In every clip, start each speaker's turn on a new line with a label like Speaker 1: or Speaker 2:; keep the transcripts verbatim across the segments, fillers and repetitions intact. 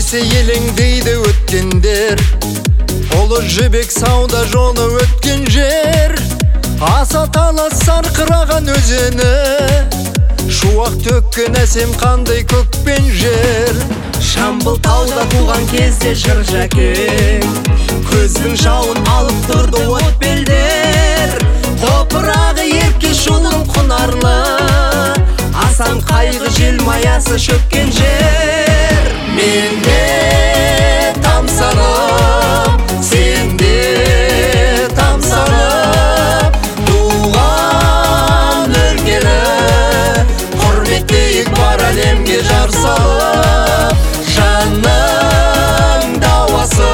Speaker 1: десе елең дейді өткендер. Ұлы жібек сауда жолы өткен жер. Аса талас сарқыраған өзені, шуақ төккен әсем қандай көк пен жер.
Speaker 2: Жамбыл тауда туған кезде жыр жәкең, көздің жауын алып тұрды от белдер. Топырағы ерке шулым құнарлы, асан қайғы жел маясы шөккен жер.
Speaker 1: Мен де тамсанып, сен де тамсанып, туған өлкені құрметтейік бар әлемге жар салып. Жанның дауасы,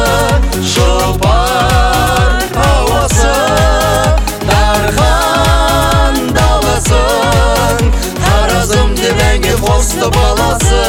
Speaker 1: жұпар ауасы, дархан даласын, Таразым деп әнге қосты баласы.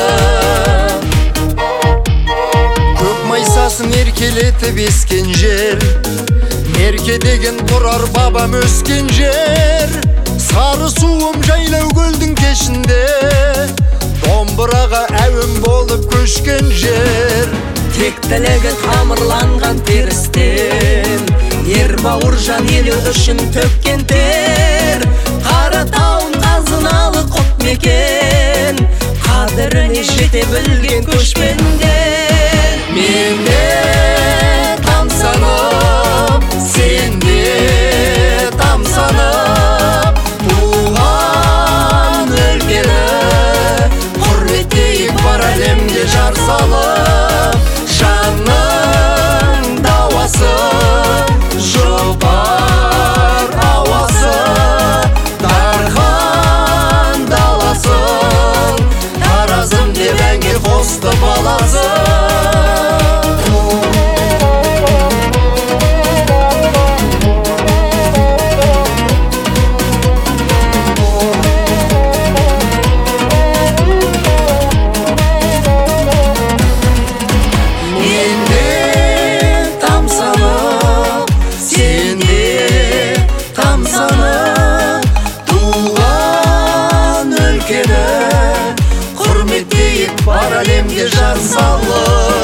Speaker 1: Көк майсасын еркелетіп ескен жер, мерке деген тұрар бабам өскен жер. Сары суым жайлау көлдің кешінде, домбыраға әуен болып көшкен жер.
Speaker 2: Тек тілегі тамырланған терістен, ер бауыржан елі үшін төккен тер. Қаратауын қазыналы құт мекен, қадіріне жете білген көшпендер.
Speaker 1: Мен де тамсанып, сен де тамсанып, туған өлкені құрметтейік бар әлемге жар салып. Жанның дауасы, жұпар ауасы, дархан даласын, Таразым деп әнге қосты баласы. Туған өлкені құрметтейік бар әлемге жар салып.